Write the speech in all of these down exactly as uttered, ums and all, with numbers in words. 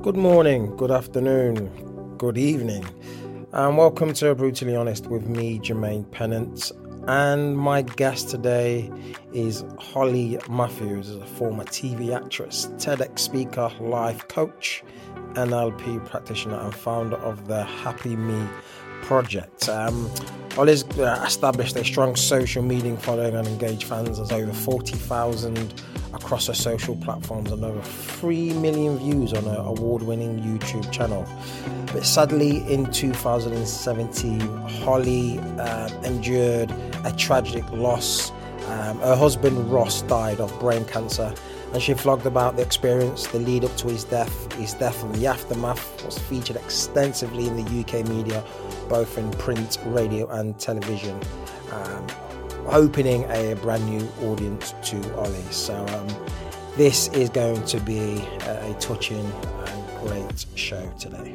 Good morning, good afternoon, good evening, and welcome to Brutally Honest with me, Jermaine Pennant. And my guest today is Holly Matthews, a former T V actress, TEDx speaker, life coach, N L P practitioner, and founder of the Happy Me project. Um, Holly's uh, established a strong social media following and engaged fans. There's over forty thousand across her social platforms and over three million views on her award-winning YouTube channel. But sadly, in two thousand seventeen, Holly uh, endured a tragic loss. Um, her husband Ross died of brain cancer, and she vlogged about the experience, the lead up to his death. His death and the aftermath was featured extensively in the U K media, both in print, radio and television, um, opening a brand new audience to Holly. So um, this is going to be a, a touching and great show today.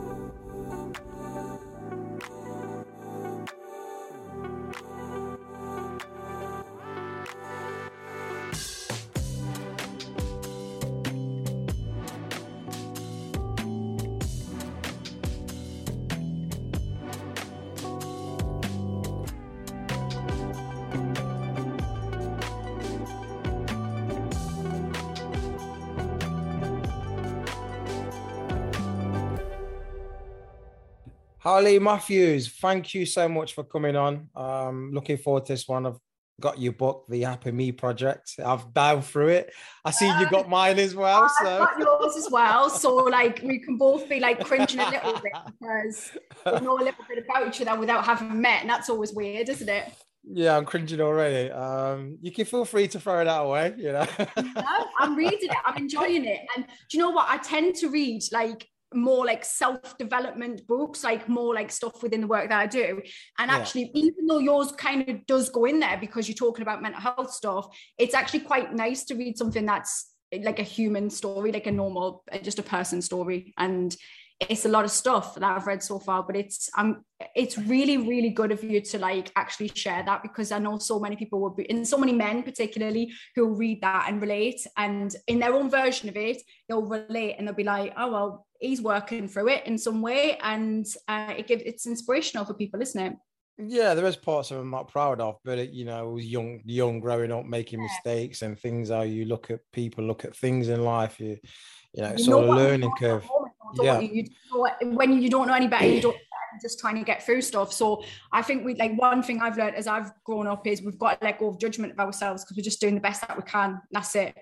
Holly Matthews, thank you so much for coming on. Um, looking forward to this one. I've got your book, The Happy Me Project. I've dived through it. I see you got mine as well. I've So. got yours as well. So like we can both be like cringing a little bit because we know a little bit about each other without having met. And that's always weird, isn't it? Yeah, I'm cringing already. Um, you can feel free to throw that away, you know. No, I'm reading it. I'm enjoying it. And do you know what? I tend to read like more like self-development books, like more like stuff within the work that I do. And actually, yeah. even though yours kind of does go in there because you're talking about mental health stuff, it's actually quite nice to read something that's like a human story, like a normal, just a person story. And it's a lot of stuff that I've read so far, but it's um it's really, really good of you to like actually share that, because I know so many people will be, and so many men particularly, who will read that and relate, and in their own version of it, they'll relate and they'll be like, oh, well, he's working through it in some way. And uh, it gives, it's inspirational for people, isn't it? Yeah, there is parts of I'm not proud of, but it, you know, I was young, young growing up, making yeah. mistakes and things. How you look at people, look at things in life, you, you know, it's you sort know of learning curve. Yeah. You, you know, when you don't know any better, you don't just trying to get through stuff. So I think we like one thing I've learned as I've grown up is we've got to let go of judgment of ourselves, because we're just doing the best that we can. That's it.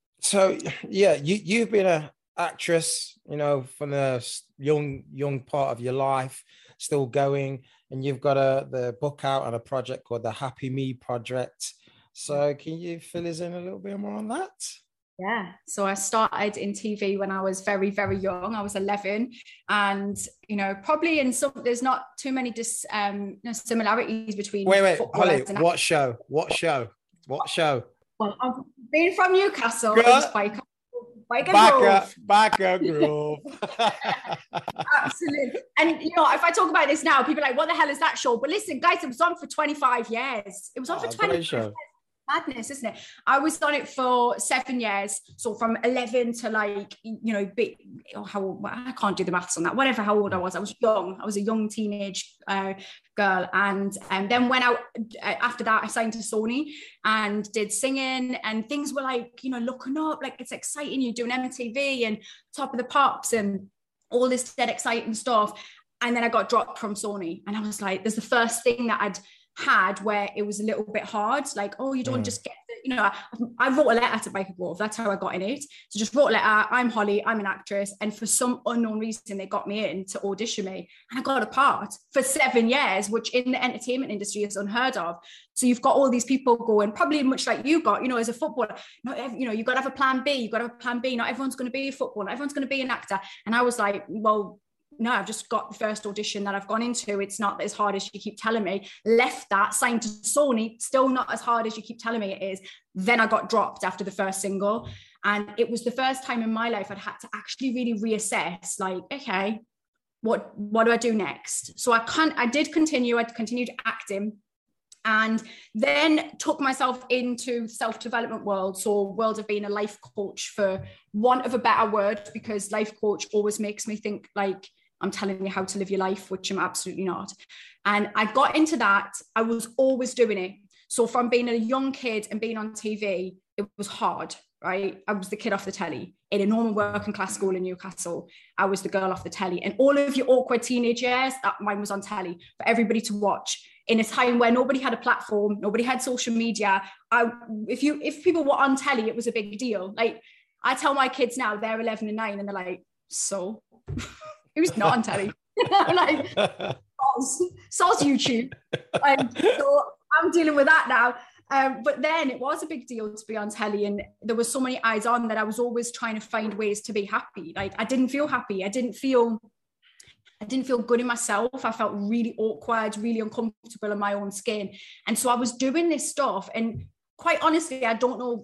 So yeah, you you've been a actress, you know, from the young young part of your life, still going, and you've got a the book out and a project called the Happy Me Project. So can you fill us in a little bit more on that? Yeah, so I started in T V when I was very, very young. I was eleven, and you know, probably in some there's not too many dis um similarities between. Wait, wait, Holly, what show? What show? What show? Well, I've been from Newcastle. It was Biker. Biker, Biker Grove. Absolutely. And you know, if I talk about this now, people are like, what the hell is that show? But listen, guys, it was on for twenty-five years. It was on oh, for twenty-five years. Madness, isn't it? I was on it for seven years. So from eleven to like, you know, bit, oh, how old, I can't do the maths on that. Whatever, how old I was. I was young. I was a young teenage uh, girl. And and then when I, after that, I signed to Sony and did singing, and things were like, you know, looking up, like it's exciting. You're doing M T V and Top of the Pops and all this dead exciting stuff. And then I got dropped from Sony. And I was like, there's the first thing that I'd had where it was a little bit hard, like, oh, you don't mm. just get the, you know, I, I wrote a letter to Biker Grove. That's how I got in it. So just wrote a letter. I'm Holly, I'm an actress, and for some unknown reason they got me in to audition me, and I got a part for seven years, which in the entertainment industry is unheard of. So you've got all these people going, probably much like you got, you know, as a footballer, not, you know, you've got to have a plan B, you've got to have a plan B. Not everyone's going to be a footballer, not everyone's going to be an actor. And I was like, well, no, I've just got the first audition that I've gone into. It's not as hard as you keep telling me. Left that, signed to Sony, still not as hard as you keep telling me it is. Then I got dropped after the first single. And it was the first time in my life I'd had to actually really reassess, like, okay, what, what do I do next? So I can't, I did continue, I continued acting. And then took myself into self-development world. So world of being a life coach, for want of a better word, because life coach always makes me think like I'm telling you how to live your life, which I'm absolutely not. And I got into that. I was always doing it. So from being a young kid and being on T V, it was hard, right? I was the kid off the telly in a normal working class school in Newcastle. I was the girl off the telly, and all of your awkward teenage years, that mine was on telly for everybody to watch. In a time where nobody had a platform, nobody had social media. I, if you, if people were on telly, it was a big deal. Like I tell my kids now, they're eleven and nine, and they're like, so who's not on telly? I'm like, soz YouTube. Um, so I'm dealing with that now. Um, but then it was a big deal to be on telly, and there were so many eyes on that I was always trying to find ways to be happy. Like I didn't feel happy. I didn't feel I didn't feel good in myself. I felt really awkward, really uncomfortable in my own skin. And so I was doing this stuff. And quite honestly, I don't know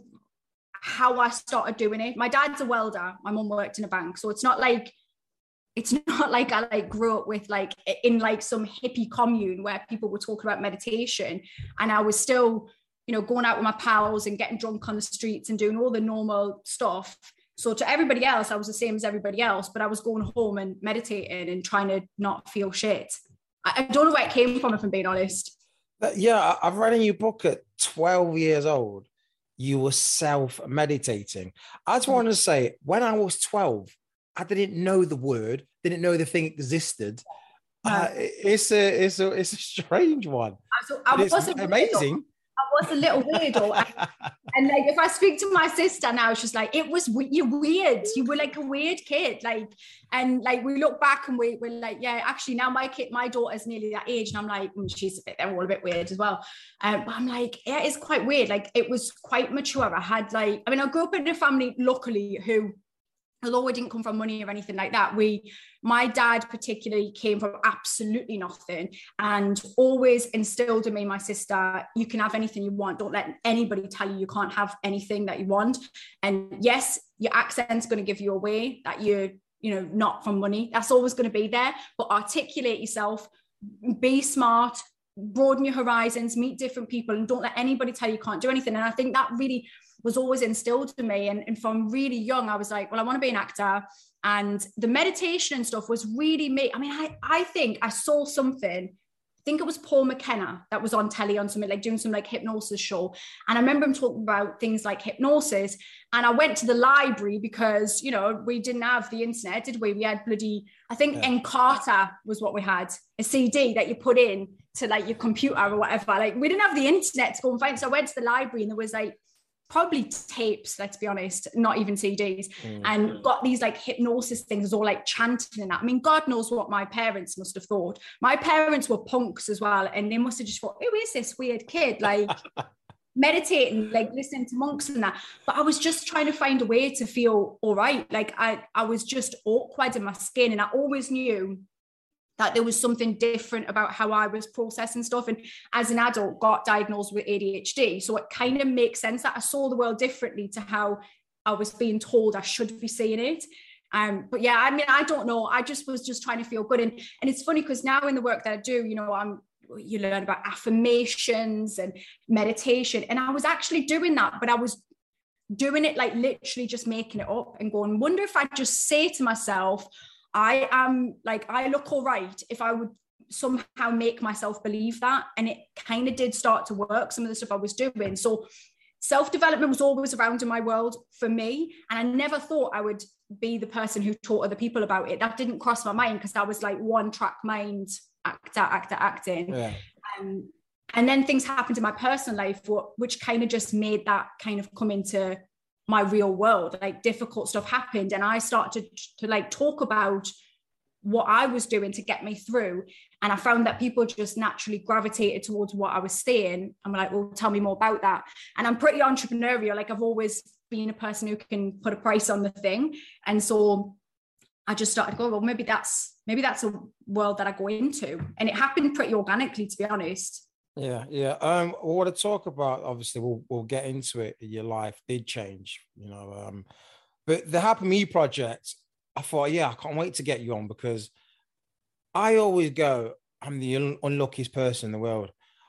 how I started doing it. My dad's a welder. My mum worked in a bank. So it's not like, it's not like I like grew up with like in like some hippie commune where people were talking about meditation. And I was still, you know, going out with my pals and getting drunk on the streets and doing all the normal stuff. So to everybody else, I was the same as everybody else, but I was going home and meditating and trying to not feel shit. I, I don't know where it came from, if I'm being honest. But yeah, I've read in your book at twelve years old, you were self-meditating. I just want to say, when I was twelve, I didn't know the word, didn't know the thing existed. No. Uh, it's a, it's a, it's a strange one. So I was amazing. I was a little weirdo. and, and like, if I speak to my sister now, she's like, it was, you're weird. You were like a weird kid. Like, and like, we look back and we, we're like, yeah, actually now my kid, my daughter's nearly that age. And I'm like, mm, she's a bit, they're all a bit weird as well. Um, but I'm like, yeah, it's quite weird. Like it was quite mature. I had like, I mean, I grew up in a family, luckily, who, although we didn't come from money or anything like that, we, my dad particularly came from absolutely nothing and always instilled in me, my sister, you can have anything you want. Don't let anybody tell you you can't have anything that you want. And yes, your accent's going to give you away that you're, you know, not from money. That's always going to be there, but articulate yourself, be smart, broaden your horizons, meet different people, and don't let anybody tell you you can't do anything. And I think that really was always instilled in me. And, and from really young, I was like, well, I want to be an actor. And the meditation and stuff was really me. I mean, I, I think I saw something, I think it was Paul McKenna that was on telly on something like doing some like hypnosis show. And I remember him talking about things like hypnosis. And I went to the library because, you know, we didn't have the internet, did we? We had bloody, I think yeah. Encarta was what we had, a C D that you put in to like your computer or whatever. Like we didn't have the internet to go and find. So I went to the library and there was like, probably tapes, let's be honest, not even C Ds, mm. and got these like hypnosis things, all like chanting and that. I mean, God knows what my parents must have thought. My parents were punks as well, and they must have just thought, who is this weird kid? Like meditating, like listening to monks and that. But I was just trying to find a way to feel all right. Like I, I was just awkward in my skin, and I always knew that there was something different about how I was processing stuff. And as an adult, got diagnosed with A D H D. So it kind of makes sense that I saw the world differently to how I was being told I should be seeing it. Um, but yeah, I mean, I don't know. I just was just trying to feel good. And, and it's funny because now in the work that I do, you know, I'm, you learn about affirmations and meditation. And I was actually doing that, but I was doing it like literally just making it up and going, wonder if I just say to myself, I am like, I look all right, if I would somehow make myself believe that. And it kind of did start to work, some of the stuff I was doing. So self-development was always around in my world for me. And I never thought I would be the person who taught other people about it. That didn't cross my mind because I was like one track mind, actor, actor, acting. Yeah. Um, and then things happened in my personal life, which kind of just made that kind of come into my real world. Like difficult stuff happened, and I started to, to like talk about what I was doing to get me through. And I found that people just naturally gravitated towards what I was saying. I'm like, well, tell me more about that. And I'm pretty entrepreneurial. Like I've always been a person who can put a price on the thing. And so I just started to go, well, maybe that's, maybe that's a world that I go into. And it happened pretty organically, to be honest. Yeah, yeah. Um, what to talk about, obviously, we'll we'll get into it. Your life did change, you know. Um, but the Happy Me project, I thought, yeah, I can't wait to get you on because I always go, I'm the un- unluckiest person in the world.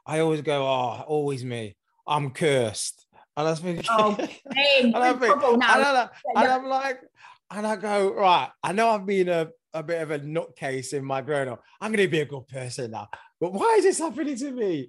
I always go, oh, always me. I'm cursed. And I think, oh, and, I think and, I, and I'm like, and I go, right, I know I've been a, a bit of a nutcase in my growing up. I'm going to be a good person now. But why is this happening to me?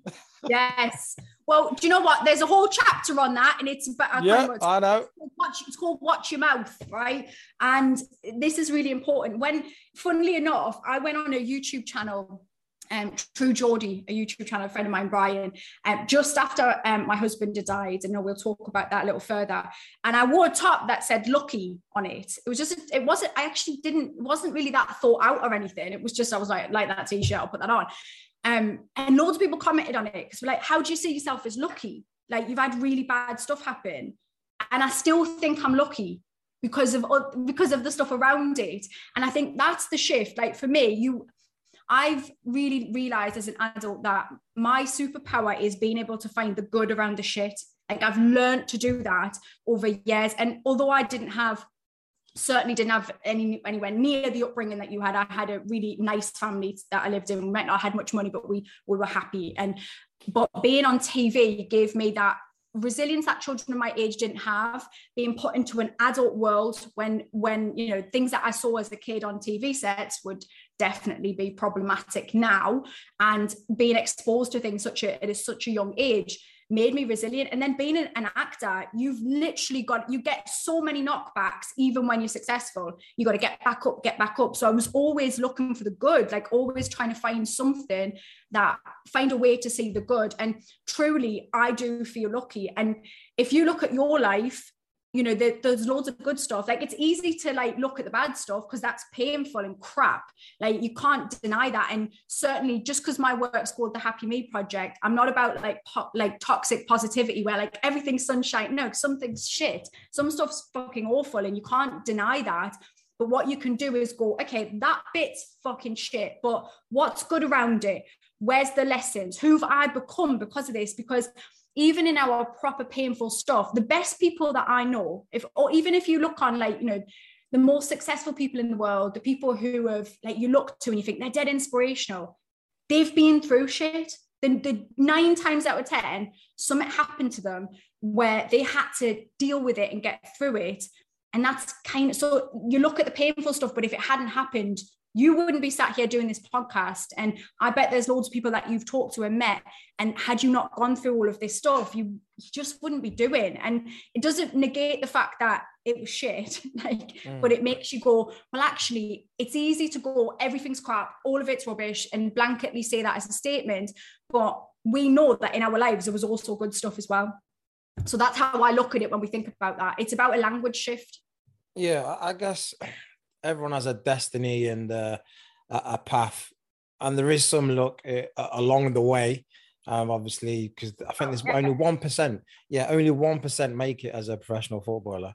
Yes. Well, do you know what? There's a whole chapter on that, and it's about, yeah, I know. It's called, watch, it's called Watch Your Mouth, right? And this is really important. When, funnily enough, I went on a YouTube channel, um, True Geordie, a YouTube channel, a friend of mine, Brian, um, just after um, my husband had died, and we'll talk about that a little further. And I wore a top that said "Lucky" on it. It was just, it wasn't. I actually didn't. It wasn't really that thought out or anything. It was just, I was like, like that T-shirt, I'll put that on. Um, and loads of people commented on it because we're like, how do you see yourself as lucky? Like, you've had really bad stuff happen, and I still think I'm lucky because of because of the stuff around it. And I think that's the shift. Like for me, you. I've really realized as an adult that my superpower is being able to find the good around the shit. Like I've learned to do that over years. And although I didn't have, certainly didn't have any anywhere near the upbringing that you had, I had a really nice family that I lived in. We might not have had much money, but we, we were happy. And, but being on T V gave me that resilience that children of my age didn't have, being put into an adult world when, when, you know, things that I saw as a kid on T V sets would definitely be problematic now, and being exposed to things such a, at such a young age made me resilient. And then being an, an actor, you've literally got, you get so many knockbacks, even when you're successful, you got to get back up, get back up. So I was always looking for the good, like always trying to find something that, find a way to see the good. And truly, I do feel lucky. And if you look at your life, you know, there, there's loads of good stuff. Like it's easy to like look at the bad stuff because that's painful and crap. Like you can't deny that. And certainly just because my work's called the Happy Me Project, I'm not about like po- like toxic positivity where like everything's sunshine. No, something's shit. Some stuff's fucking awful and you can't deny that. But what you can do is go, okay, that bit's fucking shit, but what's good around it? Where's the lessons? Who've I become because of this? Because even in our proper painful stuff, the best people that I know, if or even if you look on like, you know, the most successful people in the world, the people who have like you look to and you think they're dead inspirational, they've been through shit. Then the nine times out of ten, something happened to them where they had to deal with it and get through it. And that's kind of, so you look at the painful stuff, but if it hadn't happened, you wouldn't be sat here doing this podcast. And I bet there's loads of people that you've talked to and met. And had you not gone through all of this stuff, you, you just wouldn't be doing. And it doesn't negate the fact that it was shit, like, mm. but it makes you go, well, actually, it's easy to go, everything's crap, all of it's rubbish, and blanketly say that as a statement. But we know that in our lives, there was also good stuff as well. So that's how I look at it when we think about that. It's about a language shift. Yeah, I guess everyone has a destiny and uh, a path, and there is some luck uh, along the way. Um, obviously, because I think there's only one percent. Yeah, only one percent make it as a professional footballer.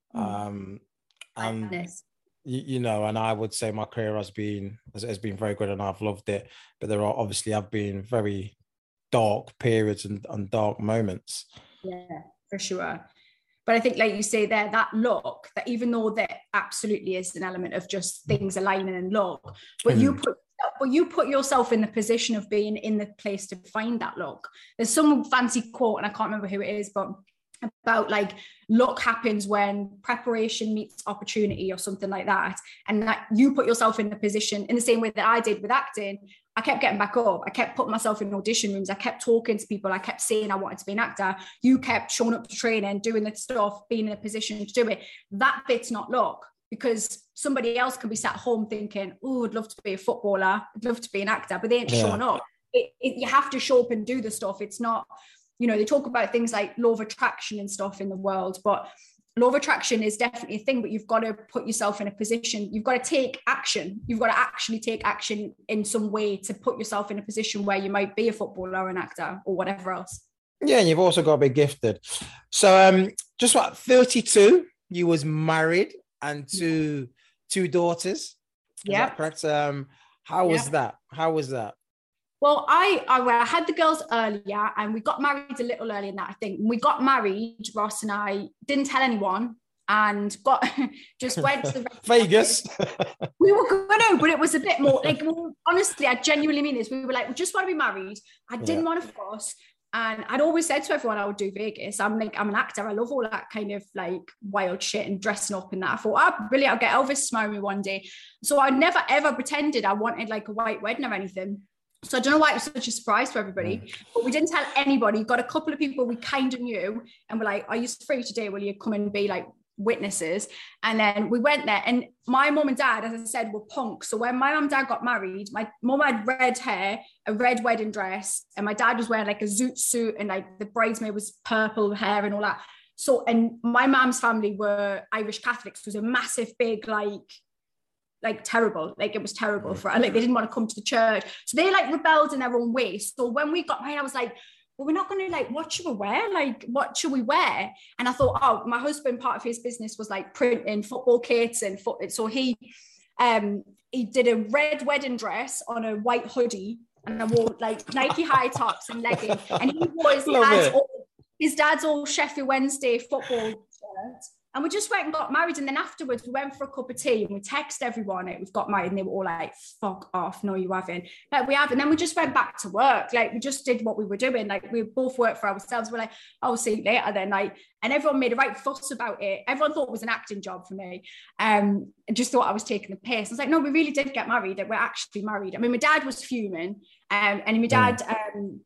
Um, and you, you know, and I would say my career has been has, has been very good, and I've loved it. But there are obviously have been very dark periods and, and dark moments. Yeah, for sure. But I think, like you say there, that luck, that even though there absolutely is an element of just things aligning and luck, but mm. you put but you put yourself in the position of being in the place to find that luck. There's some fancy quote, and I can't remember who it is, but about like luck happens when preparation meets opportunity or something like that. And that you put yourself in the position in the same way that I did with acting. I kept getting back up. I kept putting myself in audition rooms. I kept talking to people. I kept saying I wanted to be an actor. You kept showing up to training, doing the stuff, being in a position to do it. That bit's not luck, because somebody else can be sat home thinking, oh, I'd love to be a footballer. I'd love to be an actor, but they ain't yeah. showing up. It, it, you have to show up and do the stuff. It's not, you know, they talk about things like law of attraction and stuff in the world, but law of attraction is definitely a thing, but you've got to put yourself in a position. You've got to take action. You've got to actually take action in some way to put yourself in a position where you might be a footballer or an actor or whatever else. Yeah, and you've also got to be gifted. So um, just what, thirty-two, you was married and two, two daughters. Is yeah. that correct? Um, how was yeah. that? How was that? Well, I, I, well, I had the girls earlier and we got married a little earlier than that, I think. We got married, Ross and I didn't tell anyone and got just went to the Vegas. We were gonna, but it was a bit more like, well, honestly, I genuinely mean this. We were like, we just want to be married. I didn't yeah. want to force. And I'd always said to everyone I would do Vegas. I'm like, I'm an actor. I love all that kind of like wild shit and dressing up and that. I thought, oh, really, I'll get Elvis to marry me one day. So I never ever pretended I wanted like a white wedding or anything. So I don't know why it was such a surprise for everybody, mm. but we didn't tell anybody. Got a couple of people we kind of knew and we're like, are you free today? Will you come and be like witnesses? And then we went there, and my mum and dad, as I said, were punks. So when my mum and dad got married, my mum had red hair, a red wedding dress, and my dad was wearing like a zoot suit, and like the bridesmaid was purple hair and all that. So, and my mum's family were Irish Catholics. It was a massive, big, like, like terrible, like it was terrible for, like they didn't want to come to the church. So they like rebelled in their own way. So when we got married, I was like, well, we're not going to like, what should we wear? Like, what should we wear? And I thought, oh, my husband, part of his business was like printing football kits and foot. So he, um, he did a red wedding dress on a white hoodie, and I wore like Nike high tops and leggings. And he wore his dad's, all, his dad's old Sheffield Wednesday football shirt. And we just went and got married. And then afterwards, we went for a cup of tea and we texted everyone that we've got married. And they were all like, fuck off. No, you haven't. Like, we have. And then we just went back to work. Like, we just did what we were doing. Like, we both worked for ourselves. We're like, I'll see you later then. Like, and everyone made a right fuss about it. Everyone thought it was an acting job for me. Um, and just thought I was taking the piss. I was like, no, we really did get married. We're actually married. I mean, my dad was fuming. Um, and my dad... Um,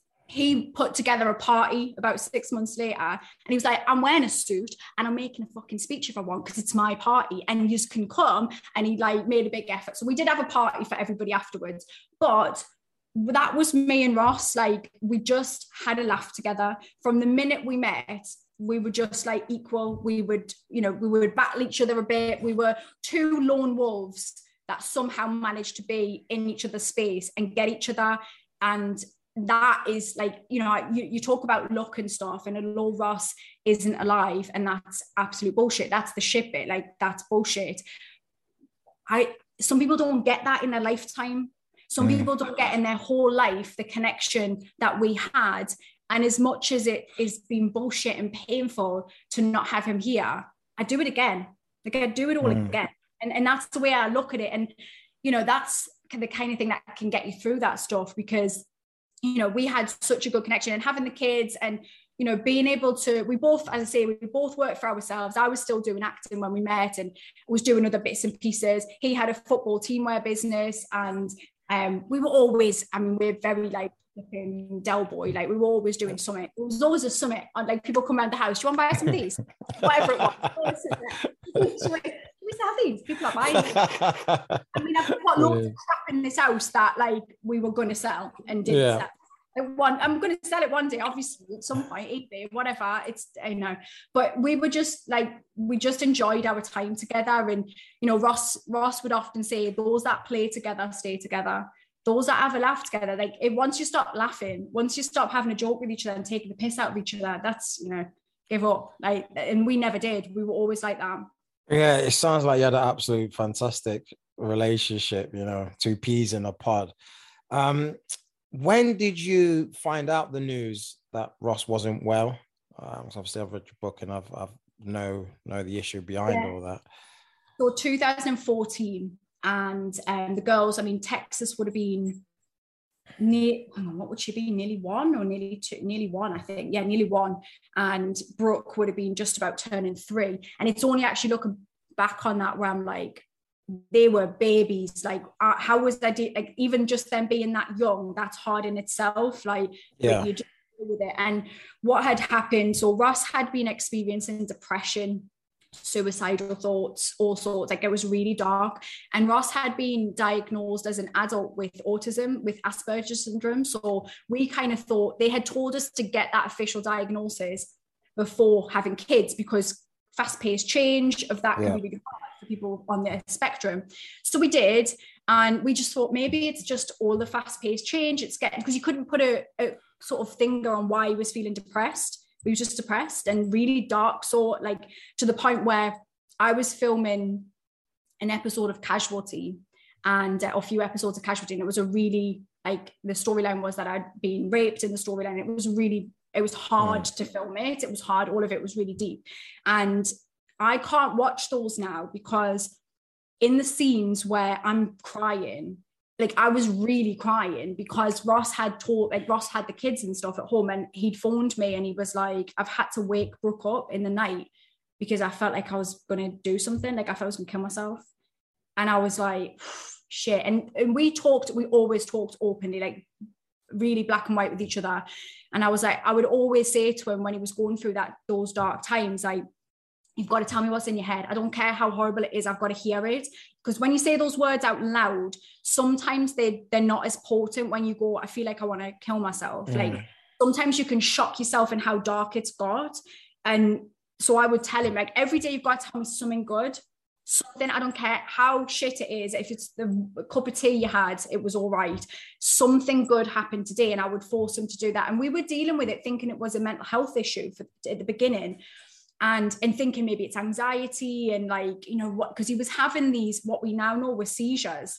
he put together a party about six months later, and he was like, I'm wearing a suit and I'm making a fucking speech if I want, because it's my party and you can come. And he like made a big effort. So we did have a party for everybody afterwards. But that was me and Ross. Like, we just had a laugh together. From the minute we met, we were just like equal. We would, you know, we would battle each other a bit. We were two lone wolves that somehow managed to be in each other's space and get each other. And that is like, you know, you, you talk about luck and stuff, and although Ross isn't alive, and that's absolute bullshit. That's the shit bit. Like, that's bullshit. I, some people don't get that in their lifetime. Some mm. people don't get in their whole life the connection that we had. And as much as it is been bullshit and painful to not have him here, I do it again. Like, I do it all mm. again. And, and that's the way I look at it. And, you know, that's the kind of thing that can get you through that stuff, because you know, we had such a good connection, and having the kids and, you know, being able to, we both, as I say, we both worked for ourselves. I was still doing acting when we met and was doing other bits and pieces. He had a football teamwear business, and um, we were always, I mean, we're very like Del Boy, like we were always doing something. It was always a summit. Like, people come around the house, do you want to buy some of these? Whatever it was. We have these, people are buying them. I mean, I've got loads of crap in this house that like we were going to sell and didn't yeah. sell. One, I'm going to sell it one day, obviously, at some point, eBay, whatever. It's, you know, but we were just like, we just enjoyed our time together. And, you know, Ross, Ross would often say, those that play together stay together. Those that have a laugh together, like, it, once you stop laughing, once you stop having a joke with each other and taking the piss out of each other, that's, you know, give up. Like, and we never did. We were always like that. Yeah, it sounds like you had an absolute fantastic relationship, you know, two peas in a pod. Um, when did you find out the news that Ross wasn't well? Um, obviously, I've read your book and I've, I've know, know the issue behind yeah. all that. So two thousand fourteen, and um, the girls, I mean, Texas would have been near, hang on, what would she be? Nearly one or nearly two, nearly one, I think. Yeah, nearly one. And Brooke would have been just about turning three. And it's only actually looking back on that where I'm like, they were babies. Like, uh, how was that? Like, even just them being that young, that's hard in itself. Like, yeah. like you just deal with it. And what had happened? So Ross had been experiencing depression, suicidal thoughts, all sorts. Like, it was really dark. And Ross had been diagnosed as an adult with autism, with Asperger's syndrome. So we kind of thought, they had told us to get that official diagnosis before having kids, because fast-paced change of that yeah. can be really hard for people on the spectrum. So we did, and we just thought maybe it's just all the fast-paced change. It's getting, because you couldn't put a, a sort of finger on why he was feeling depressed. We were just depressed and really dark, so like to the point where I was filming an episode of Casualty and uh, a few episodes of Casualty, and it was a really, like, the storyline was that I'd been raped in the storyline. It was really, it was hard mm. to film it. It was hard. All of it was really deep. And I can't watch those now because in the scenes where I'm crying, like I was really crying because Ross had taught, like Ross had the kids and stuff at home, and he'd phoned me and he was like, I've had to wake Brooke up in the night because I felt like I was going to do something. Like I felt I was going to kill myself. And I was like, shit. And, and we talked, we always talked openly, like really black and white with each other. And I was like, I would always say to him when he was going through that, those dark times, like, you've got to tell me what's in your head. I don't care how horrible it is. I've got to hear it. Because when you say those words out loud, sometimes they, they're not as potent when you go, I feel like I want to kill myself. Mm. Like sometimes you can shock yourself in how dark it's got. And so I would tell him, like, every day you've got to tell me something good. Something, I don't care how shit it is. If it's the cup of tea you had, it was all right. Something good happened today. And I would force him to do that. And we were dealing with it, thinking it was a mental health issue for, at the beginning. And, and thinking maybe it's anxiety and like, you know, what, because he was having these, what we now know were seizures,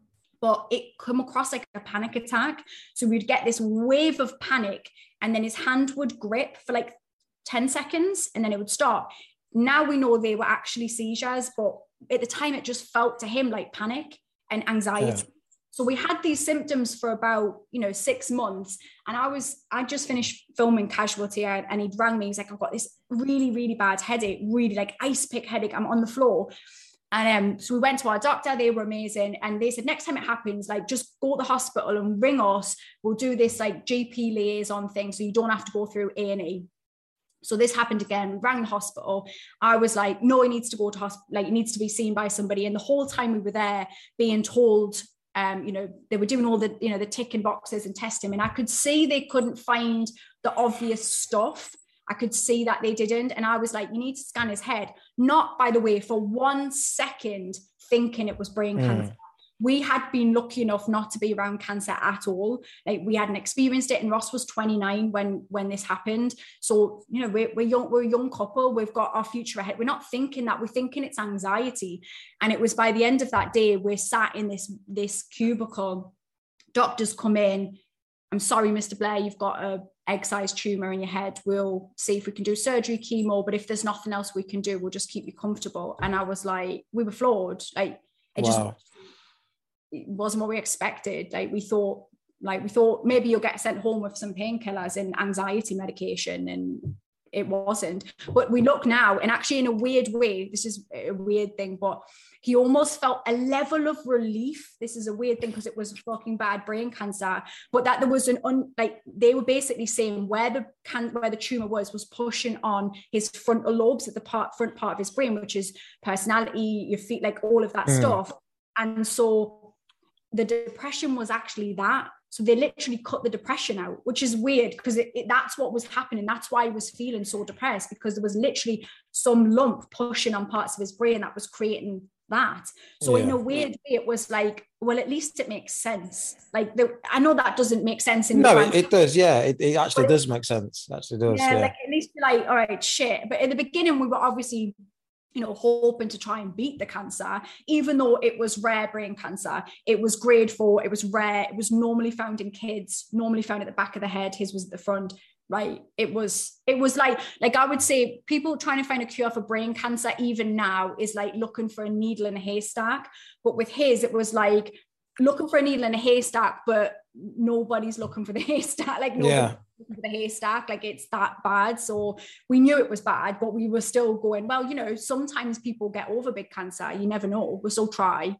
but it come across like a panic attack. So we'd get this wave of panic and then his hand would grip for like ten seconds and then it would stop. Now we know they were actually seizures, but at the time it just felt to him like panic and anxiety. Yeah. So we had these symptoms for about, you know, six months. And I was, I just finished filming Casualty and he'd rang me. He's like, I've got this really, really bad headache, really like ice pick headache. I'm on the floor. And um, so we went to our doctor. They were amazing. And they said, next time it happens, like just go to the hospital and ring us. We'll do this like G P liaison thing. So you don't have to go through A and E. So this happened again. We rang the hospital. I was like, no, he needs to go to hospital. Like he needs to be seen by somebody. And the whole time we were there being told, Um, you know, they were doing all the, you know, the ticking boxes and testing. And I could see they couldn't find the obvious stuff. I could see that they didn't. And I was like, you need to scan his head. Not, by the way, for one second thinking it was brain mm. cancer. We had been lucky enough not to be around cancer at all. Like we hadn't experienced it. And Ross was twenty-nine when, when this happened. So, you know, we're, we're young, we're a young couple. We've got our future ahead. We're not thinking that, we're thinking it's anxiety. And it was by the end of that day, we're sat in this, this cubicle, doctors come in. I'm sorry, Mister Blair, you've got a egg-sized tumor in your head. We'll see if we can do surgery, chemo, but if there's nothing else we can do, we'll just keep you comfortable. And I was like, we were floored. Like it wow. just, it wasn't what we expected. Like we thought, like we thought maybe you'll get sent home with some painkillers and anxiety medication, and it wasn't. But we look now, and actually in a weird way, this is a weird thing, but he almost felt a level of relief. This is a weird thing because it was fucking bad brain cancer, but that there was an un, like they were basically saying where the can where the tumor was was pushing on his frontal lobes at the part front part of his brain, which is personality, your feet, like all of that mm. stuff. And so the depression was actually that. So they literally cut the depression out, which is weird because it, it, that's what was happening. That's why he was feeling so depressed, because there was literally some lump pushing on parts of his brain that was creating that. So yeah. in a weird way, it was like, well, at least it makes sense. Like, the, I know that doesn't make sense. In no, the it, it does. Yeah, it, it actually but does make sense. It actually does. Yeah, yeah, like at least be like, all right, shit. But in the beginning, we were obviously, you know, hoping to try and beat the cancer, even though it was rare brain cancer. It was grade four. It was rare. It was normally found in kids, normally found at the back of the head. His was at the front, right? It was, it was like, like I would say people trying to find a cure for brain cancer even now is like looking for a needle in a haystack. But with his, it was like looking for a needle in a haystack, but nobody's looking for the haystack. Like nobody. Yeah. For the haystack, like it's that bad. So we knew it was bad, but we were still going, well, you know, sometimes people get over big cancer, you never know, we'll still try.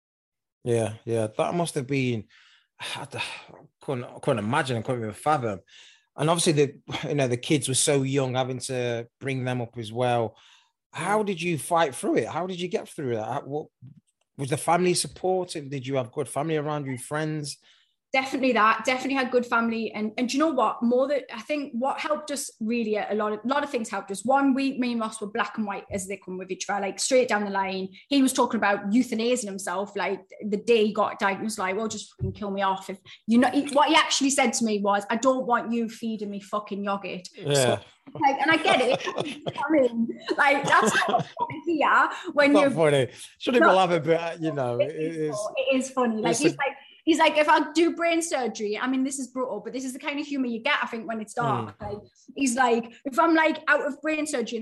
Yeah, yeah, that must have been, I couldn't, I couldn't imagine, I couldn't even fathom. And obviously the, you know, the kids were so young, having to bring them up as well. How did you fight through it? How did you get through that? What was the family supportive? Did you have good family around you, friends? Definitely that, definitely had good family. And, and do you know what, more that I think what helped us really, a lot of, a lot of things helped us. One, we, me and Ross were black and white as they come with each other, like straight down the line. He was talking about euthanizing himself. Like the day he got diagnosed, like, well, just fucking kill me off. If you know, he, what he actually said to me was, I don't want you feeding me fucking yogurt. Yeah. So, like, and I get it. I mean, like that's not funny here when you're funny. Should people have a bit, you know, it, it is, it is funny. Like he's a, like, He's like, if I do brain surgery, I mean, this is brutal, but this is the kind of humor you get, I think, when it's dark. Mm. Like, he's like, if I'm like out of brain surgery and I'm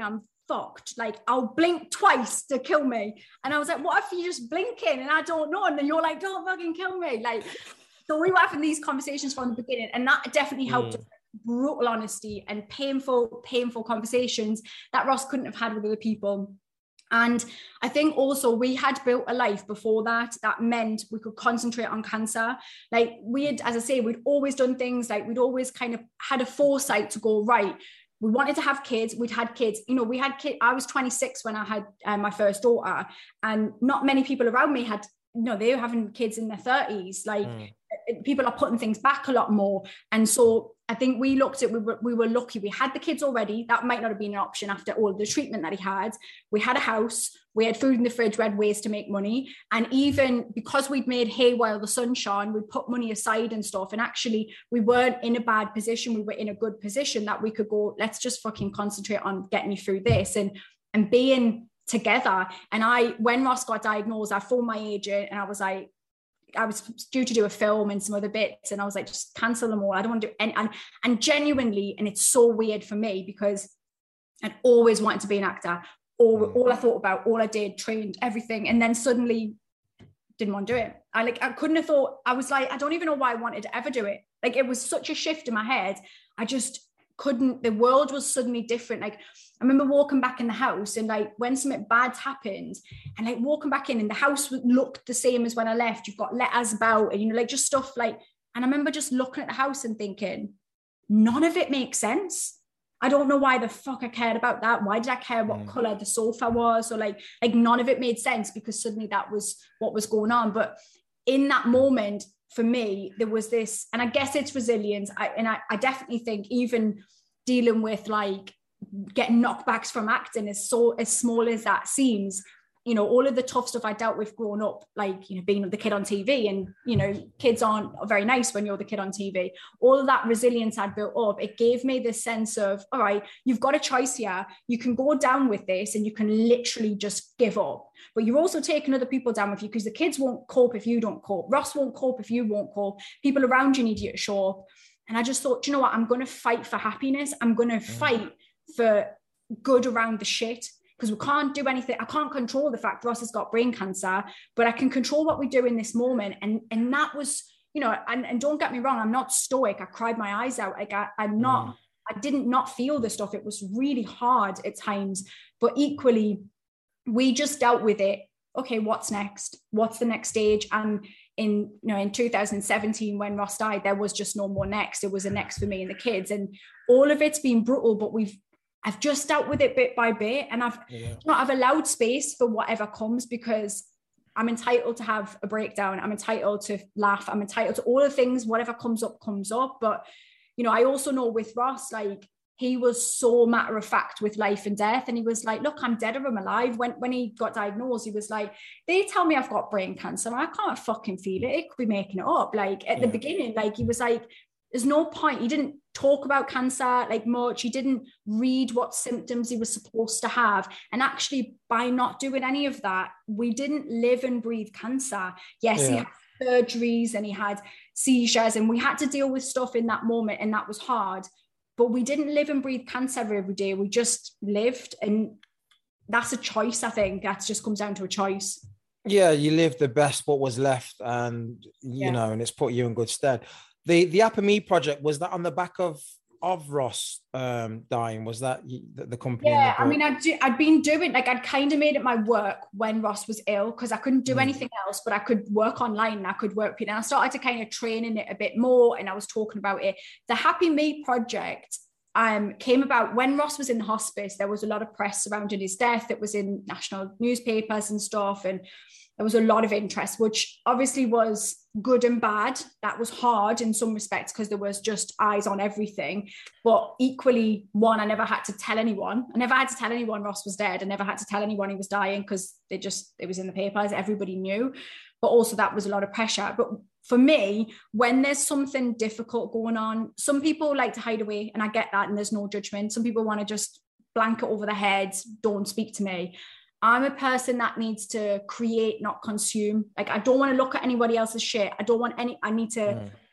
fucked. Like, I'll blink twice to kill me. And I was like, what if you're just blinking and I don't know? And then you're like, don't fucking kill me. Like, so we were having these conversations from the beginning, and that definitely helped. Mm. Brutal honesty and painful, painful conversations that Ross couldn't have had with other people. And I think also we had built a life before that that meant we could concentrate on cancer. Like, we had, as I say, we'd always done things like we'd always kind of had a foresight to go, right, we wanted to have kids. We'd had kids, you know, we had kids. I was twenty-six when I had uh, my first daughter, and not many people around me had, you know, they were having kids in their thirties. Like, mm. people are putting things back a lot more. And so I think we looked at, we were, we were lucky. We had the kids already. That might not have been an option after all of the treatment that he had. We had a house, we had food in the fridge, we had ways to make money. And even because we'd made hay while the sun shone, we'd put money aside and stuff. And actually we weren't in a bad position. We were in a good position that we could go, let's just fucking concentrate on getting you through this and, and being together. And I, when Ross got diagnosed, I phoned my agent and I was like, I was due to do a film and some other bits, and I was like, just cancel them all. I don't want to do any, and, and genuinely, and it's so weird for me because I'd always wanted to be an actor. All, mm. all I thought about, all I did, trained, everything. And then suddenly didn't want to do it. I like, I couldn't have thought, I was like, I don't even know why I wanted to ever do it. Like, it was such a shift in my head. I just couldn't, the world was suddenly different. Like, I remember walking back in the house and like when something bad happened and like walking back in and the house looked the same as when I left. You've got letters about and, you know, like just stuff like, and I remember just looking at the house and thinking, none of it makes sense. I don't know why the fuck I cared about that. Why did I care what mm. color the sofa was? Or like, like none of it made sense because suddenly that was what was going on. But in that moment, for me, there was this, and I guess it's resilience. I, and I, I definitely think even dealing with like getting knockbacks from acting is so as small as that seems, you know, all of the tough stuff I dealt with growing up, like, you know, being the kid on T V and, you know, kids aren't very nice when you're the kid on T V. All of that resilience I'd built up, it gave me this sense of, all right, you've got a choice here. You can go down with this and you can literally just give up. But you're also taking other people down with you because the kids won't cope if you don't cope. Ross won't cope if you won't cope. People around you need you to show up. And I just thought, you know what? I'm going to fight for happiness. I'm going to mm. fight for good around the shit. Because we can't do anything. I can't control the fact Ross has got brain cancer, but I can control what we do in this moment. And, and that was, you know, and, and don't get me wrong, I'm not stoic. I cried my eyes out. Like I, I'm not, mm. I didn't not feel the stuff. It was really hard at times, but equally, we just dealt with it. Okay, what's next? What's the next stage? And in, you know, in two thousand seventeen, when Ross died, there was just no more next. It was a next for me and the kids. And all of it's been brutal, but we've, I've just dealt with it bit by bit, and I've yeah. you know, I've allowed space for whatever comes because I'm entitled to have a breakdown. I'm entitled to laugh. I'm entitled to all the things, whatever comes up, comes up. But, you know, I also know with Ross, like he was so matter of fact with life and death. And he was like, look, I'm dead or I'm alive. When, when he got diagnosed, he was like, they tell me I've got brain cancer. I can't fucking feel it. It could be making it up. Like at yeah. the beginning, like he was like, there's no point. He didn't talk about cancer like much. He didn't read what symptoms he was supposed to have. And actually, by not doing any of that, we didn't live and breathe cancer. Yes, yeah. he had surgeries and he had seizures and we had to deal with stuff in that moment. And that was hard. But we didn't live and breathe cancer every day. We just lived. And that's a choice, I think. That just comes down to a choice. Yeah, you lived the best what was left. And, you yeah. know, and it's put you in good stead. The the Appa Me project, was that on the back of of Ross um, dying? Was that the, the company? Yeah, I mean, I'd, do, I'd been doing, like, I'd kind of made it my work when Ross was ill because I couldn't do mm. anything else, but I could work online and I could work. And I started to kind of train in it a bit more and I was talking about it. The Happy Me project um, came about when Ross was in hospice. There was a lot of press surrounding his death. It was in national newspapers and stuff. And there was a lot of interest, which obviously was good and bad. That was hard in some respects because there was just eyes on everything. But equally, one, I never had to tell anyone. I never had to tell anyone Ross was dead. I never had to tell anyone he was dying because they just, it was in the papers. Everybody knew. But also that was a lot of pressure. But for me, when there's something difficult going on, some people like to hide away, and I get that, and there's no judgment. Some people want to just blanket over their heads, don't speak to me. I'm a person that needs to create, not consume. Like, I don't want to look at anybody else's shit. I don't want any, I need to, mm.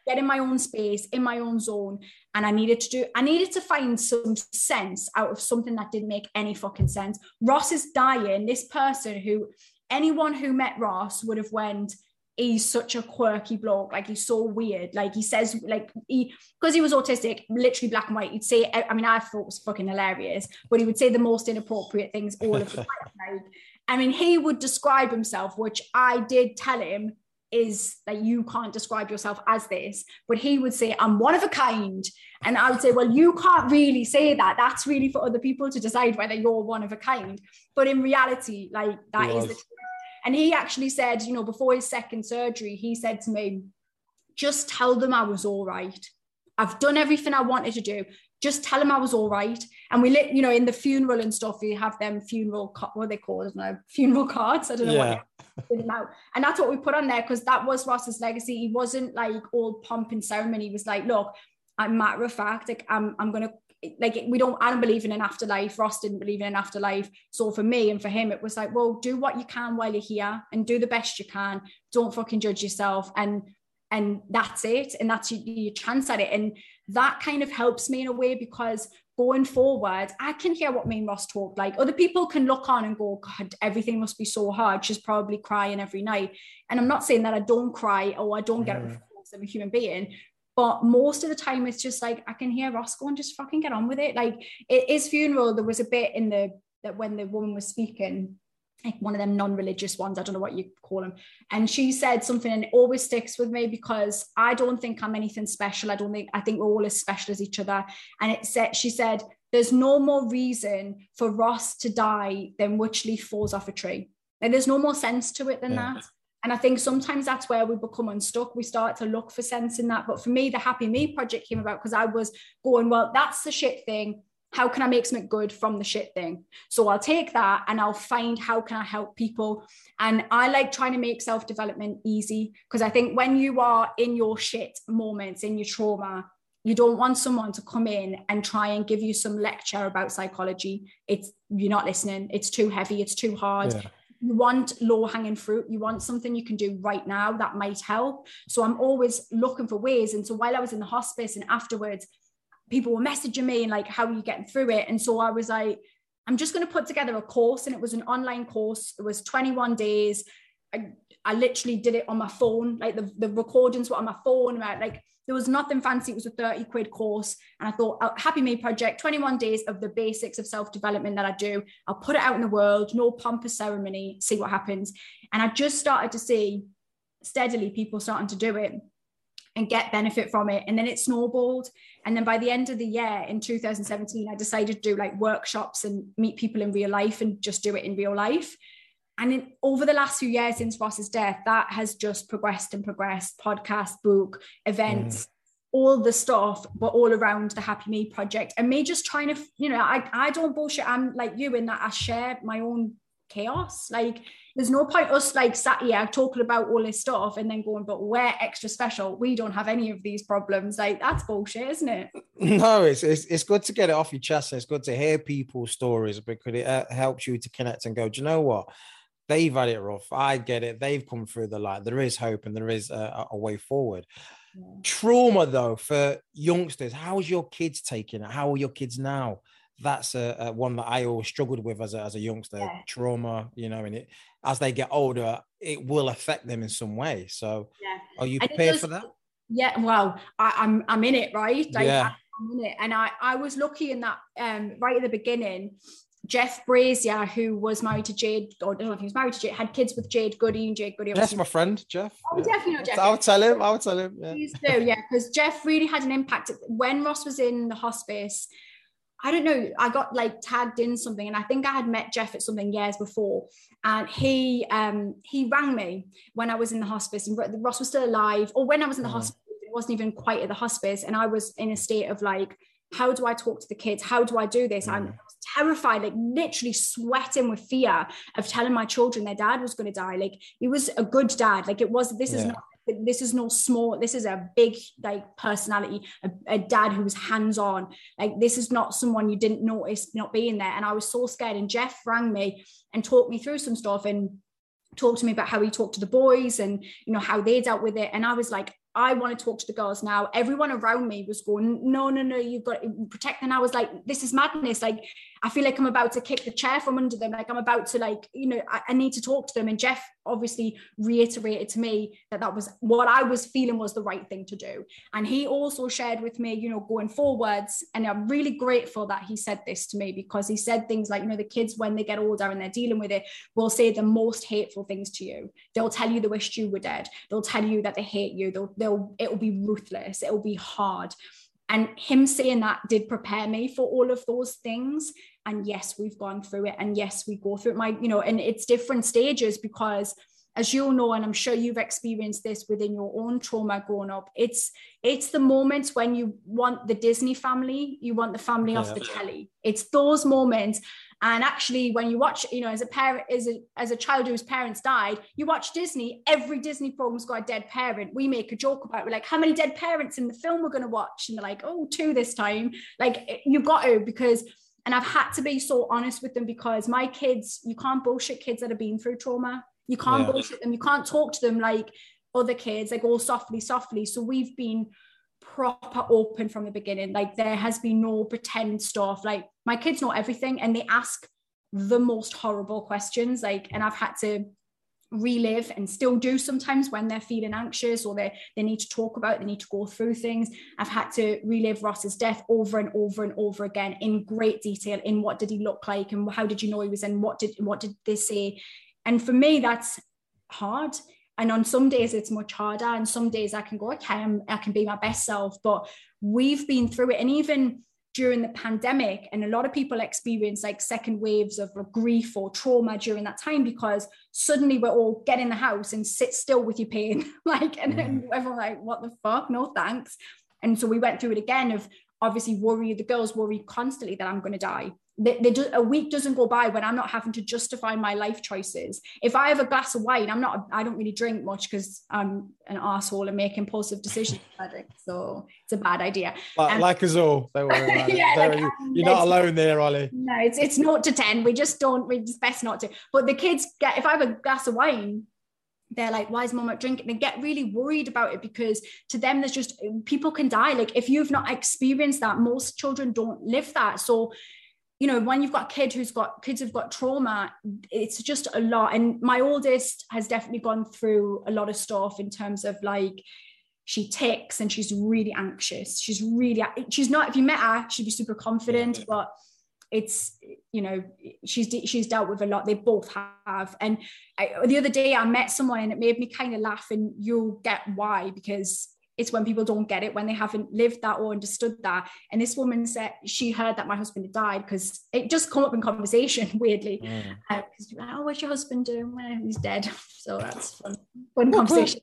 get in my own space, in my own zone. And I needed to do, I needed to find some sense out of something that didn't make any fucking sense. Ross is dying. This person who, anyone who met Ross would have went, he's such a quirky bloke. Like, he's so weird. Like, he says, like, he, because he was autistic, literally black and white, he'd say, I mean, I thought it was fucking hilarious, but he would say the most inappropriate things all of the time. Like, I mean, he would describe himself, which I did tell him is that you can't describe yourself as this, but he would say, I'm one of a kind. And I would say, well, you can't really say that. That's really for other people to decide whether you're one of a kind. But in reality, like, that is the truth. And he actually said, you know, before his second surgery, he said to me, just tell them I was all right. I've done everything I wanted to do. Just tell them I was all right. And we lit, you know, in the funeral and stuff, we have them funeral, what are they called? I don't know, funeral cards. I don't know yeah. what. And that's what we put on there, because that was Ross's legacy. He wasn't like all pomp and ceremony. He was like, look, I'm matter of fact, like I'm, I'm going to, like, we don't, I don't believe in an afterlife. Ross didn't believe in an afterlife. So for me and for him, it was like, well, do what you can while you're here and do the best you can. Don't fucking judge yourself. And, and that's it. And that's your, your chance at it. And that kind of helps me in a way, because going forward, I can hear what me and Ross talk. Like, other people can look on and go, God, everything must be so hard. She's probably crying every night. And I'm not saying that I don't cry or I don't get mm. it because I'm a human being. But most of the time, it's just like, I can hear Ross go and just fucking get on with it. Like, at his funeral, there was a bit in the, that when the woman was speaking, like one of them non-religious ones, I don't know what you call them. And she said something, and it always sticks with me, because I don't think I'm anything special. I don't think, I think we're all as special as each other. And it said, she said, there's no more reason for Ross to die than which leaf falls off a tree. And there's no more sense to it than yeah. that. And I think sometimes that's where we become unstuck. We start to look for sense in that. But for me, the Happy Me project came about because I was going, well, that's the shit thing. How can I make something good from the shit thing? So I'll take that and I'll find how can I help people. And I like trying to make self-development easy, because I think when you are in your shit moments, in your trauma, you don't want someone to come in and try and give you some lecture about psychology. It's, you're not listening. It's too heavy. It's too hard. Yeah. You want low-hanging fruit. You want something you can do right now that might help. So I'm always looking for ways. And so while I was in the hospice and afterwards, people were messaging me and like, how are you getting through it? And so I was like, I'm just going to put together a course. And it was an online course. It was twenty-one days. I, I literally did it on my phone. Like the, the recordings were on my phone. Like, there was nothing fancy. It was a thirty quid course. And I thought, oh, Happy Me project, twenty-one days of the basics of self-development that I do. I'll put it out in the world, no pompous ceremony, see what happens. And I just started to see steadily people starting to do it and get benefit from it. And then it snowballed. And then by the end of the year in two thousand seventeen, I decided to do like workshops and meet people in real life and just do it in real life. And in, over the last few years since Ross's death, that has just progressed and progressed. Podcast, book, events, mm. all the stuff, but all around the Happy Me project. And me just trying to, you know, I, I don't bullshit. I'm like you in that I share my own chaos. Like, there's no point us like sat here talking about all this stuff and then going, but we're extra special. We don't have any of these problems. Like, that's bullshit, isn't it? No, it's it's, it's good to get it off your chest. It's good to hear people's stories, because it uh, helps you to connect and go, do you know what? They've had it rough. I get it. They've come through the light. There is hope and there is a, a way forward. Yeah. Trauma, though, for youngsters, how's your kids taking it? How are your kids now? That's a, a one that I always struggled with as a, as a youngster. Yeah. Trauma, you know, and it as they get older, it will affect them in some way. So, yeah. Are you prepared does, for that? Yeah. Well, I, I'm I'm in it, right? Like, yeah. I'm in it, and I I was lucky in that um, right at the beginning. Jeff Brazier, who was married to Jade, or I don't know if he was married to Jade, had kids with Jade Goody, and Jade Goody. Yes, my friend, Jeff. Oh, yeah. Definitely know Jeff. I'll tell him, I'll tell him. Yeah. Please do, yeah, because Jeff really had an impact. When Ross was in the hospice, I don't know, I got like tagged in something, and I think I had met Jeff at something years before, and he um he rang me when I was in the hospice, and Ross was still alive, or when I was in the mm. hospice, it wasn't even quite at the hospice, and I was in a state of like, how do I talk to the kids? How do I do this? Mm. I'm terrified, like literally sweating with fear of telling my children their dad was going to die. Like, he was a good dad. Like, it was, this yeah. is not, this is no small, this is a big like personality, a, a dad who was hands-on. Like, this is not someone you didn't notice not being there. And I was so scared. And Jeff rang me and talked me through some stuff and talked to me about how he talked to the boys and, you know, how they dealt with it. And I was like, I want to talk to the girls now. Everyone around me was going, no, no, no, you've got to protect them. I was like, this is madness. Like, I feel like I'm about to kick the chair from under them. Like I'm about to like, you know, I, I need to talk to them. And Jeff obviously reiterated to me that that was what I was feeling was the right thing to do. And he also shared with me, you know, going forwards. And I'm really grateful that he said this to me, because he said things like, you know, the kids, when they get older and they're dealing with it, will say the most hateful things to you. They'll tell you they wished you were dead. They'll tell you that they hate you. They'll, they'll, it'll be ruthless. It'll be hard. And him saying that did prepare me for all of those things. And yes, we've gone through it. And yes, we go through it. My, you know, and it's different stages, because as you'll know, and I'm sure you've experienced this within your own trauma growing up, it's it's the moments when you want the Disney family, you want the family yeah. off the telly. It's those moments. And actually, when you watch, you know, as a parent, as a, as a child whose parents died, you watch Disney, every Disney program's got a dead parent. We make a joke about it. We're like, how many dead parents in the film we're going to watch? And they're like, oh, two this time. Like, you've got to, because, and I've had to be so honest with them, because my kids, you can't bullshit kids that have been through trauma. You can't yeah. bullshit them. You can't talk to them like other kids, like all softly, softly. So we've been proper open from the beginning. Like there has been no pretend stuff. Like my kids know everything, and they ask the most horrible questions. Like, and I've had to relive, and still do sometimes when they're feeling anxious or they they need to talk about it, they need to go through things. I've had to relive Ross's death over and over and over again in great detail. In what did he look like, and how did you know he was in? What did what did they say? And for me, that's hard. And on some days it's much harder, and some days I can go, okay, I'm, I can be my best self. But we've been through it. And even during the pandemic, and a lot of people experience like second waves of grief or trauma during that time, because suddenly we're all get in the house and sit still with your pain. Like, and then mm. everyone's like, what the fuck? No, thanks. And so we went through it again of obviously worry. The girls worry constantly that I'm going to die. They, they do, a week doesn't go by when I'm not having to justify my life choices. If I have a glass of wine, I'm not, I don't really drink much because I'm an arsehole and make impulsive decisions. So it's a bad idea. Like, um, like us all. Don't worry about yeah, it. Like, um, you're not alone there, Ollie. No, it's it's not to ten. We just don't, we just best not to. But the kids get, if I have a glass of wine, they're like, why is mom not drinking? They get really worried about it, because to them, there's just, people can die. Like if you've not experienced that, most children don't live that. So, you know, when you've got a kid who's got, kids have got trauma, it's just a lot. And my oldest has definitely gone through a lot of stuff in terms of like, she ticks and she's really anxious. She's really, she's not, if you met her, she'd be super confident, but it's, you know, she's she's dealt with a lot. They both have. And I, the other day I met someone and it made me kind of laugh, and you'll get why, because it's when people don't get it, when they haven't lived that or understood that. And this woman said she heard that my husband had died, because it just come up in conversation, weirdly. Mm. Uh, like, oh, what's your husband doing? Well, he's dead. So that's fun, fun conversation.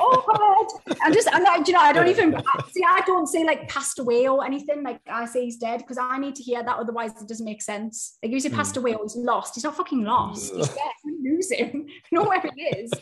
Oh, God. I'm just, I'm not, you know, I don't even, see, I don't say like passed away or anything. Like I say he's dead, because I need to hear that. Otherwise it doesn't make sense. Like you say passed mm. away or he's lost. He's not fucking lost. He's dead. We lose him. Know where he is.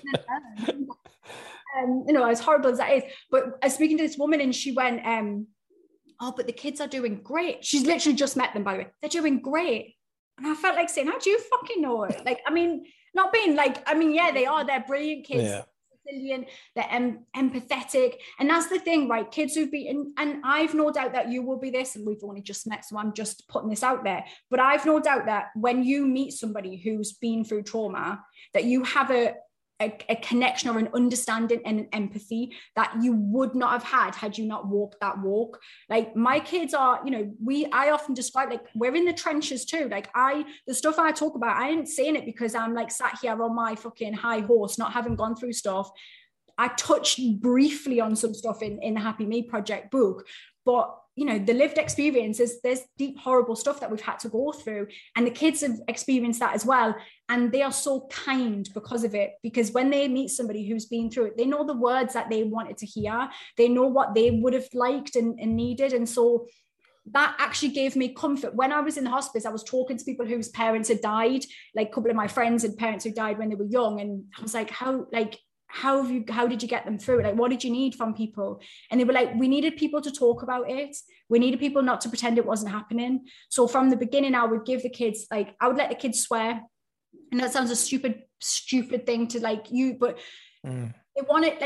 Um, you know, as horrible as that is, but I was speaking to this woman and she went, um, oh, but the kids are doing great. She's literally just met them, by the way. They're doing great. And I felt like saying, how do you fucking know it? Like, I mean, not being like, I mean, yeah, they are, they're brilliant kids. Yeah. Resilient, they're em- empathetic. And that's the thing, right? Kids who've been, and, and I've no doubt that you will be this, and we've only just met, so I'm just putting this out there. But I've no doubt that when you meet somebody who's been through trauma, that you have a, A, a connection or an understanding and an empathy that you would not have had had you not walked that walk. Like my kids are, you know, we, I often describe, like we're in the trenches too. Like I, the stuff I talk about, I ain't saying it because I'm like sat here on my fucking high horse, not having gone through stuff. I touched briefly on some stuff in, in the Happy Me Project book, but you know, the lived experiences, there's deep, horrible stuff that we've had to go through. And the kids have experienced that as well. And they are so kind because of it, because when they meet somebody who's been through it, they know the words that they wanted to hear. They know what they would have liked and, and needed. And so that actually gave me comfort. When I was in the hospice, I was talking to people whose parents had died, like a couple of my friends had parents who died when they were young. And I was like, how, like, how have you, how did you get them through it? Like, what did you need from people? And they were like, we needed people to talk about it. We needed people not to pretend it wasn't happening. So from the beginning, I would give the kids, like, I would let the kids swear. And that sounds a stupid, stupid thing to like you, but mm. they wanted, like,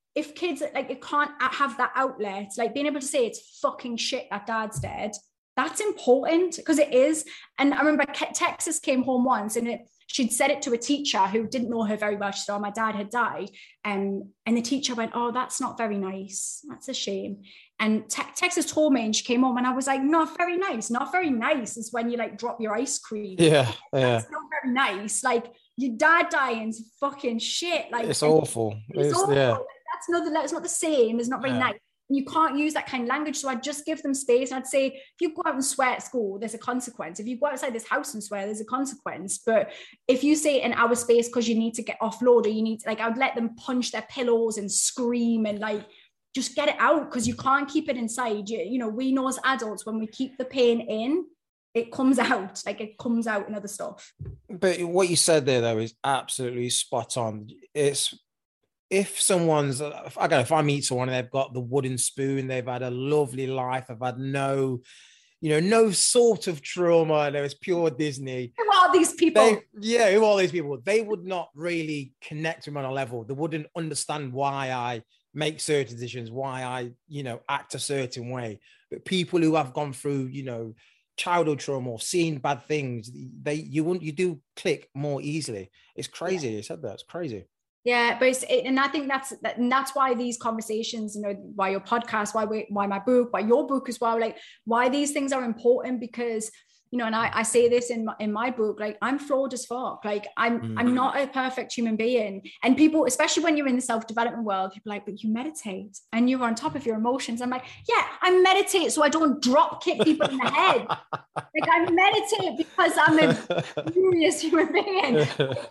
if kids like it can't have that outlet, like being able to say it's fucking shit that dad's dead, that's important because it is. And I remember Texas came home once and it, she'd said it to a teacher who didn't know her very well. She said, oh, my dad had died. Um, and the teacher went, oh, that's not very nice. That's a shame. And te- Texas told me and she came home and I was like, not very nice. Not very nice is when you like drop your ice cream. Yeah, yeah. That's not very nice. Like your dad dying's fucking shit. Like it's awful. It's, it's awful. Yeah. That's not, that's not the same. It's not very yeah. nice. You can't use that kind of language. So I'd just give them space. And I'd say, if you go out and swear at school, there's a consequence. If you go outside this house and swear, there's a consequence. But if you say in our space, because you need to get offload or you need to, like, I would let them punch their pillows and scream and like, just get it out because you can't keep it inside. You, you know, we know as adults, when we keep the pain in, it comes out, like it comes out in other stuff. But what you said there, though, is absolutely spot on. It's, if someone's, I don't know, if I meet someone and they've got the wooden spoon, they've had a lovely life, I've had no, you know, no sort of trauma, there was pure Disney. Who are these people? They, yeah, who are these people? They would not really connect with me on a level. They wouldn't understand why I make certain decisions, why I, you know, act a certain way. But people who have gone through, you know, childhood trauma or seen bad things, they, you wouldn't, you do click more easily. It's crazy. Yeah. You said that. It's crazy. Yeah, but it's, it, and I think that's that, and that's why these conversations, you know, why your podcast, why we, why my book, why your book as well, like why these things are important because, you know, and I, I say this in my, in my book, like I'm flawed as fuck. Like I'm, mm. I'm not a perfect human being. And people, especially when you're in the self-development world, people are like, but you meditate and you're on top of your emotions. I'm like, yeah, I meditate so I don't drop kick people in the head. Like I meditate because I'm a curious human being.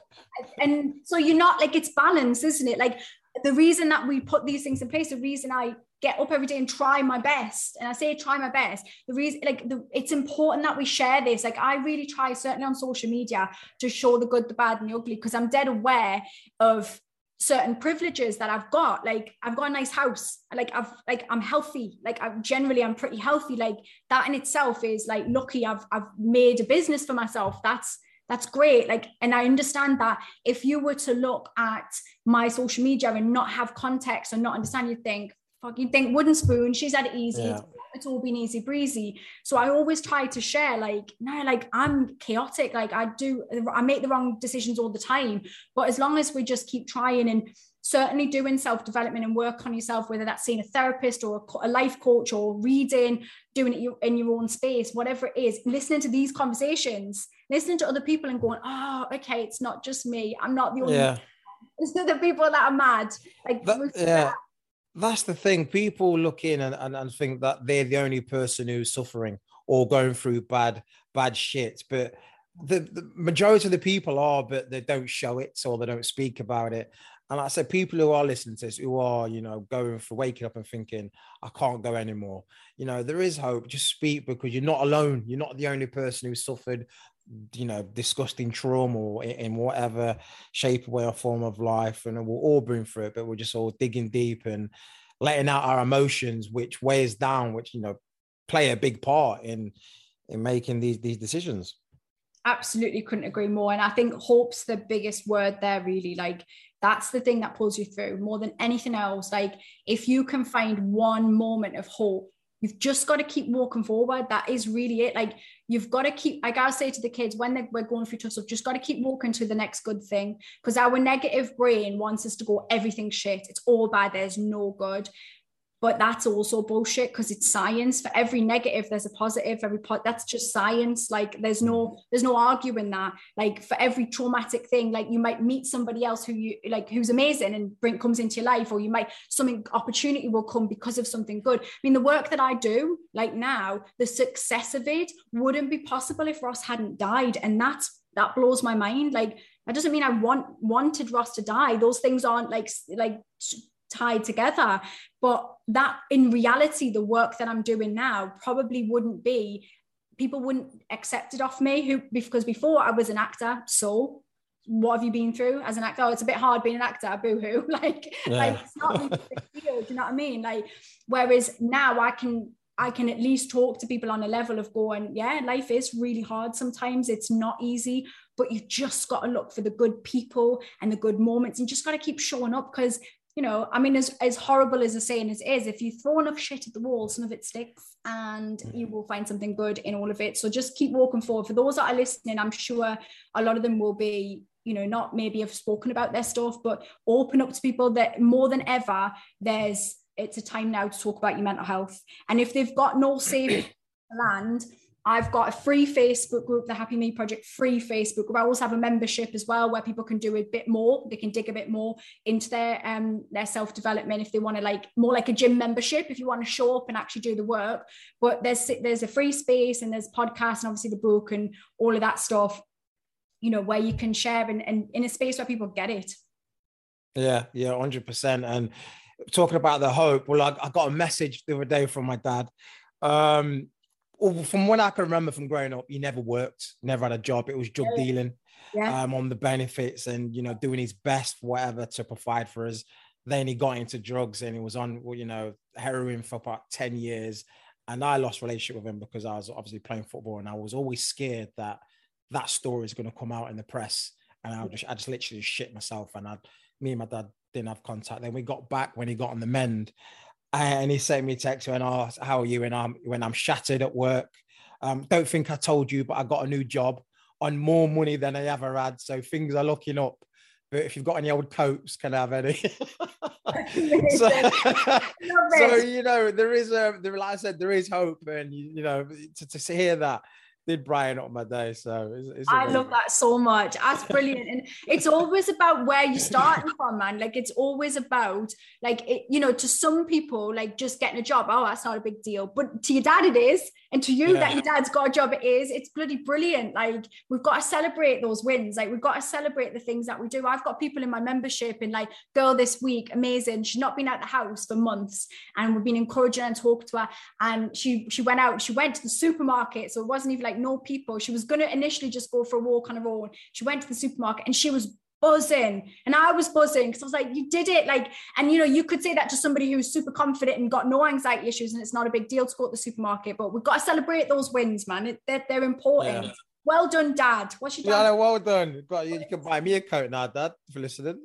And so you're not like, it's balance, isn't it? Like the reason that we put these things in place, the reason I get up every day and try my best, and I say try my best, the reason, like the, it's important that we share this. Like I really try, certainly on social media, to show the good, the bad and the ugly, because I'm dead aware of certain privileges that I've got. Like I've got a nice house, like I've like I'm healthy, like I'm generally I'm pretty healthy. Like that in itself is like lucky. I've I've made a business for myself. That's That's great. Like, and I understand that if you were to look at my social media and not have context or not understand, you'd think, fuck, you'd think wooden spoon, she's had it easy. Yeah. It's, it's all been easy breezy. So I always try to share, like, no, like I'm chaotic. Like I do, I make the wrong decisions all the time. But as long as we just keep trying and certainly doing self-development and work on yourself, whether that's seeing a therapist or a life coach or reading, doing it in your own space, whatever it is, listening to these conversations, listening to other people and going, oh, okay, it's not just me. I'm not the only yeah. one. It's not the people that are mad. Like, that, yeah, that's the thing. People look in and, and, and think that they're the only person who's suffering or going through bad, bad shit. But the, the majority of the people are, but they don't show it or they don't speak about it. And like I said, people who are listening to this, who are, you know, going for waking up and thinking, I can't go anymore. You know, there is hope. Just speak, because you're not alone. You're not the only person who suffered, you know, disgusting trauma or in, in whatever shape, way or form of life. And we're all been through it, but we're just all digging deep and letting out our emotions, which weighs down, which, you know, play a big part in, in making these, these decisions. Absolutely couldn't agree more. And I think hope's the biggest word there, really. Like, that's the thing that pulls you through more than anything else. Like, if you can find one moment of hope, you've just got to keep walking forward. That is really it. Like, you've got to keep, like I say to the kids when they, we're going through tough stuff, just got to keep walking to the next good thing, because our negative brain wants us to go, everything's shit, it's all bad, there's no good. But that's also bullshit, because it's science. For every negative, there's a positive. Every po- that's just science. Like, there's no, there's no arguing that. Like, for every traumatic thing, like you might meet somebody else who you like, who's amazing and bring comes into your life, or you might, something opportunity will come because of something good. I mean, the work that I do, like now, the success of it wouldn't be possible if Ross hadn't died, and that's that blows my mind. Like, that doesn't mean I want wanted Ross to die. Those things aren't like like. tied together, but that in reality, the work that I'm doing now probably wouldn't be, people wouldn't accept it off me, who, because before I was an actor. So what have you been through as an actor? Oh, it's a bit hard being an actor, boo-hoo. Like, yeah. like it's not really a big deal, do you know what I mean? Like, whereas now I can I can at least talk to people on a level of going, yeah, life is really hard sometimes, it's not easy, but you've just got to look for the good people and the good moments, and just got to keep showing up, because you know, I mean, as, as horrible as a saying as it is, if you throw enough shit at the wall, some of it sticks, and you will find something good in all of it. So just keep walking forward. For those that are listening, I'm sure a lot of them will be, you know, not maybe have spoken about their stuff, but open up to people that more than ever, there's, it's a time now to talk about your mental health. And if they've got no safe land, I've got a free Facebook group, the Happy Me Project free Facebook group. I also have a membership as well where people can do a bit more. They can dig a bit more into their um their self-development if they want to, like more like a gym membership, if you want to show up and actually do the work. But there's there's a free space, and there's podcasts and obviously the book and all of that stuff, you know, where you can share and, and in a space where people get it. Yeah, yeah, one hundred percent. And talking about the hope, well, I, I got a message the other day from my dad. Um, From what I can remember from growing up, he never worked, never had a job. It was drug yeah. dealing yeah. Um, on the benefits and, you know, doing his best for whatever to provide for us. Then he got into drugs and he was on, you know, heroin for about ten years. And I lost relationship with him because I was obviously playing football, and I was always scared that that story is going to come out in the press. And I just, I just literally shit myself. And I, me and my dad didn't have contact. Then we got back when he got on the mend. And he sent me a text when I asked, how are you? And I'm, when I'm shattered at work, um, don't think I told you, but I got a new job on more money than I ever had. So things are looking up. But if you've got any old coats, can I have any? so, so, you know, there is a, there, like I said, there is hope. And, you, you know, to, to hear that did brighten up my day. So it's, it's I love that so much. That's brilliant. And it's always about where you're starting from, man. Like it's always about like, it, you know, to some people, like just getting a job, oh, that's not a big deal. But to your dad, it is. And to you, yeah. that your dad's got a job, it is. It's bloody brilliant. Like we've got to celebrate those wins. Like we've got to celebrate the things that we do. I've got people in my membership and like, girl this week, amazing. She's not been out the house for months, and we've been encouraging her and talking to her. And she she went out, she went to the supermarket. So it wasn't even like no people. She was going to initially just go for a walk on her own. She went to the supermarket and she was buzzing, and I was buzzing because I was like, you did it. Like, and you know, you could say that to somebody who's super confident and got no anxiety issues, and it's not a big deal to go to the supermarket, but we've got to celebrate those wins, man. It, they're, they're important. Yeah. Well done, Dad. What's your dad? Yeah, well done. But you can buy me a coat now, Dad, for listening.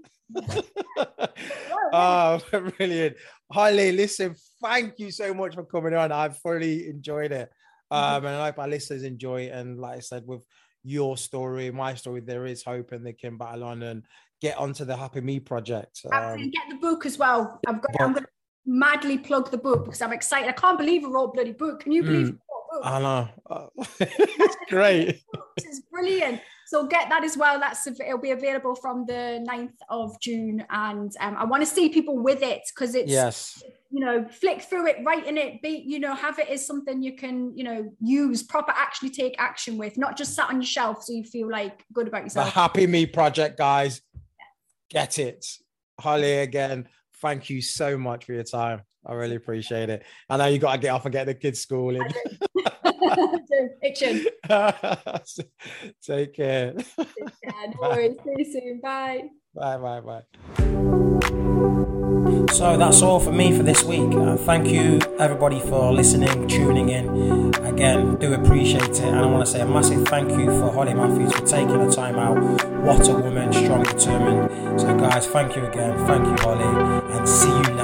Oh, brilliant. Holly, listen, thank you so much for coming on. I've thoroughly enjoyed it. Um, and I hope our listeners enjoy it. And like I said, with your story, my story, there is hope, and they can battle on and get onto the Happy Me project. Um, Absolutely. Get the book as well. I've got, I'm going to madly plug the book because I'm excited. I can't believe I wrote a bloody book. Can you believe mm, I wrote a book? I know. It's great. It's brilliant. So get that as well. That's it'll be available from the ninth of June. And um, I want to see people with it because it's, yes. you know, flick through it, write in it, be, you know, have it as something you can, you know, use, proper, actually take action with, not just sat on your shelf so you feel like good about yourself. The Happy Me Project, guys. Get it. Holly, again, thank you so much for your time. I really appreciate it. I know you got to get off and get the kids' school in. Fiction. Take care. Take care. No worries. See you soon. Bye. Bye, bye, bye. So that's all for me for this week. Uh, thank you, everybody, for listening, tuning in. Again, do appreciate it. And I want to say a massive thank you for Holly Matthews for taking the time out. What a woman, strong, determined. So, guys, thank you again. Thank you, Holly. And see you next